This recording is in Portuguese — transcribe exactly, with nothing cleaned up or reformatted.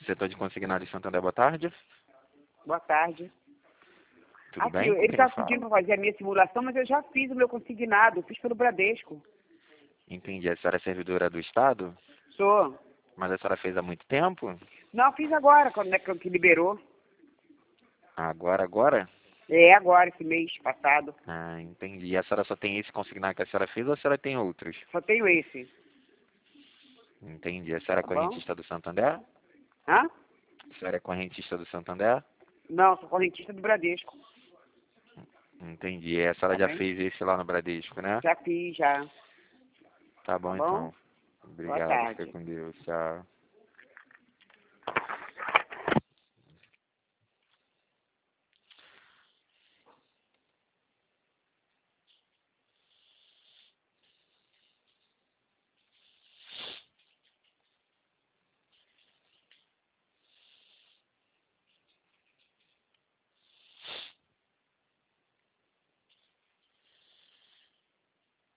Setor de consignado de Santander, boa tarde. Boa tarde. Tudo Aqui, bem? Com ele quem está fala? pedindo para fazer a minha simulação, mas eu já fiz o meu consignado, eu fiz pelo Bradesco. Entendi. A senhora é servidora do Estado? Sou. Mas a senhora fez há muito tempo? Não, fiz agora, quando é que que liberou. Agora, agora? É, agora, esse mês passado. Ah, entendi. E a senhora só tem esse consignado que a senhora fez ou a senhora tem outros? Só tenho esse. Entendi. A senhora é Tá bom? correntista do Santander? Hã? A senhora é correntista do Santander? Não, sou correntista do Bradesco. Entendi. E a senhora Tá já bem? fez esse lá no Bradesco, né? Já fiz, já. Tá bom, Tá bom? então. Boa Obrigado. Fica tarde. com Deus. Tchau.